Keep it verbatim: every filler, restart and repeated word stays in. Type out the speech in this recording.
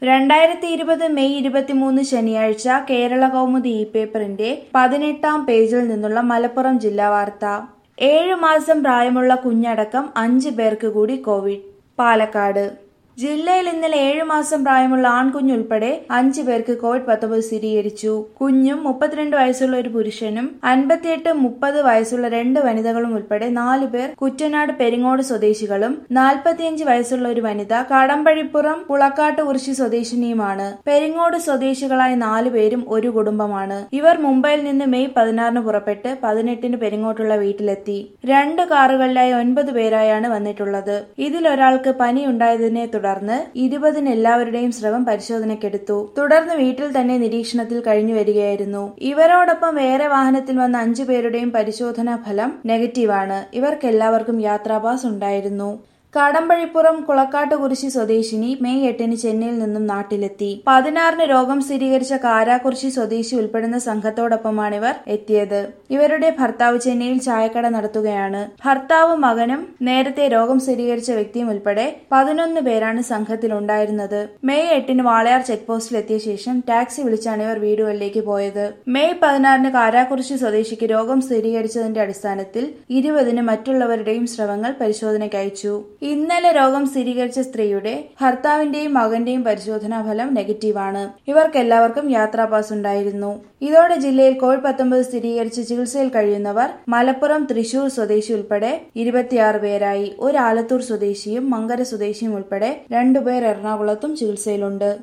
രണ്ടായിരത്തി ഇരുപത് മെയ് ഇരുപത്തിമൂന്ന് ശനിയാഴ്ച കേരള കൗമുദി ഇ പേപ്പറിന്റെ പതിനെട്ടാം പേജിൽ നിന്നുള്ള മലപ്പുറം ജില്ലാ വാർത്ത. ഏഴു മാസം പ്രായമുള്ള കുഞ്ഞടക്കം അഞ്ച് പേർക്ക് കൂടി കോവിഡ്. പാലക്കാട് ജില്ലയിൽ ഇന്നലെ ഏഴു മാസം പ്രായമുള്ള ആൺകുഞ്ഞുൾപ്പെടെ അഞ്ചു പേർക്ക് കോവിഡ് പത്തൊമ്പത് സ്ഥിരീകരിച്ചു. കുഞ്ഞും മുപ്പത്തിരണ്ട് വയസ്സുള്ള ഒരു പുരുഷനും അൻപത്തിയെട്ട് മുപ്പത് വയസ്സുള്ള രണ്ട് വനിതകളും ഉൾപ്പെടെ നാലു പേർ കുറ്റനാട് പെരിങ്ങോട് സ്വദേശികളും നാൽപ്പത്തിയഞ്ച് വയസ്സുള്ള ഒരു വനിത കടമ്പഴിപ്പുറം പുളക്കാട്ടുകുറിശി സ്വദേശിനിയുമാണ്. പെരിങ്ങോട് സ്വദേശികളായ നാലു പേരും ഒരു കുടുംബമാണ്. ഇവർ മുംബൈയിൽ നിന്ന് മെയ് പതിനാറിന് പുറപ്പെട്ട് പതിനെട്ടിന് പെരിങ്ങോട്ടുള്ള വീട്ടിലെത്തി. രണ്ട് കാറുകളിലായി ഒൻപത് പേരായാണ് വന്നിട്ടുള്ളത്. ഇതിലൊരാൾക്ക് പനിയുണ്ടായതിനെ തുടർന്ന് ഇരുപതിന് എല്ലാവരുടെയും സ്രവം പരിശോധനയ്ക്കെടുത്തു. തുടർന്ന് വീട്ടിൽ തന്നെ നിരീക്ഷണത്തിൽ കഴിഞ്ഞു വരികയായിരുന്നു. ഇവരോടൊപ്പം വേറെ വാഹനത്തിൽ വന്ന അഞ്ചു പേരുടെയും പരിശോധനാ ഫലം നെഗറ്റീവാണ്. ഇവർക്കെല്ലാവർക്കും യാത്രാപാസ് ഉണ്ടായിരുന്നു. കടമ്പഴിപ്പുറം കുളക്കാട്ടുകുറിശി സ്വദേശിനി മെയ് എട്ടിന് ചെന്നൈയിൽ നിന്നും നാട്ടിലെത്തി. പതിനാറിന് രോഗം സ്ഥിരീകരിച്ച കാരാകുറിശി സ്വദേശി ഉൾപ്പെടുന്ന സംഘത്തോടൊപ്പമാണ് ഇവർ എത്തിയത്. ഇവരുടെ ഭർത്താവ് ചെന്നൈയിൽ ചായക്കട നടത്തുകയാണ്. ഭർത്താവും മകനും നേരത്തെ രോഗം സ്ഥിരീകരിച്ച വ്യക്തിയും ഉൾപ്പെടെ പതിനൊന്ന് പേരാണ് സംഘത്തിലുണ്ടായിരുന്നത്. മെയ് എട്ടിന് വാളയാർ ചെക്ക് പോസ്റ്റിലെത്തിയ ശേഷം ടാക്സി വിളിച്ചാണ് ഇവർ വീടുകളിലേക്ക് പോയത്. മെയ് പതിനാറിന് കാരാകുറിശി സ്വദേശിക്ക് രോഗം സ്ഥിരീകരിച്ചതിന്റെ അടിസ്ഥാനത്തിൽ ഇരുപതിന് മറ്റുള്ളവരുടെയും സ്രവങ്ങൾ പരിശോധനയ്ക്ക് അയച്ചു. ഇന്നലെ രോഗം സ്ഥിരീകരിച്ച സ്ത്രീയുടെ ഭർത്താവിന്റെയും മകന്റെയും പരിശോധനാ ഫലം നെഗറ്റീവാണ്. ഇവർക്കെല്ലാവർക്കും യാത്രാപാസ് ഉണ്ടായിരുന്നു. ഇതോടെ ജില്ലയിൽ കോവിഡ് പത്തൊമ്പത് സ്ഥിരീകരിച്ച് ചികിത്സയിൽ കഴിയുന്നവർ മലപ്പുറം, തൃശൂർ സ്വദേശി ഉൾപ്പെടെ ഇരുപത്തിയാറ് പേരായി. ഒരു ആലത്തൂർ സ്വദേശിയും മങ്കര സ്വദേശിയും ഉൾപ്പെടെ രണ്ടുപേർ എറണാകുളത്തും ചികിത്സയിലുണ്ട്.